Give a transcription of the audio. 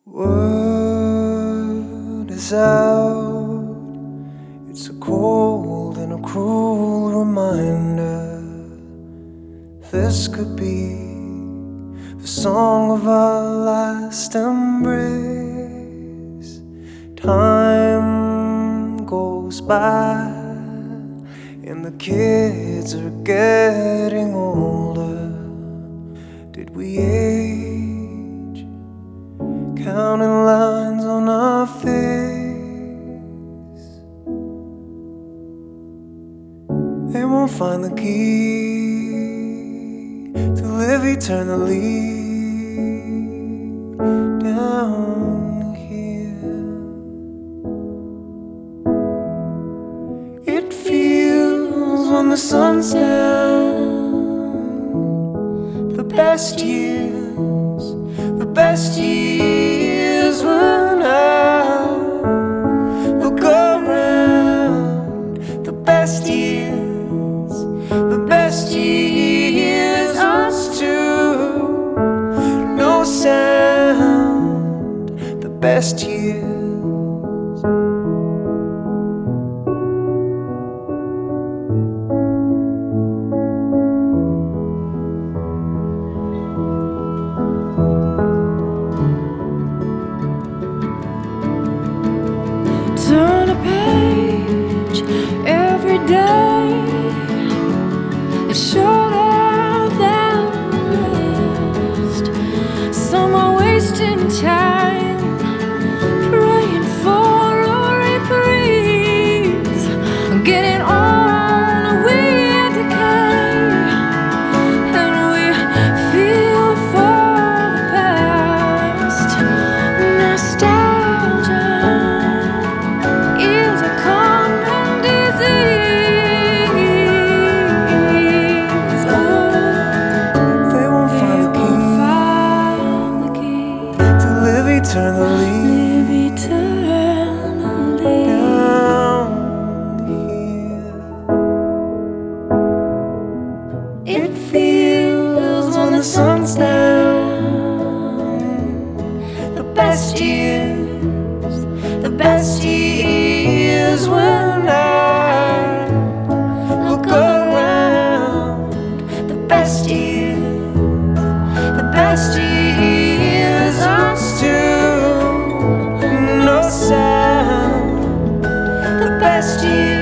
Word is out. It's a cold and a cruel reminder. This could be the song of our last embrace. Time goes by and the kids are getting older. Did we age? Counting lines on our face. They won't find the key to live eternally down here. It feels when the sun's down, the best years, the best years when I look around. The best years, the best years, us two, no sound. The best years. Turn a page every day. It's shorter than the last. Some are wasting time praying for a reprise, getting on with decay, and we feel for the past. Nostalgia is a common disease. Oh, They won't find the key to live eternally down here. It feels when the sun's down. The best years when I look around. The best years, us two, no sound. The best years.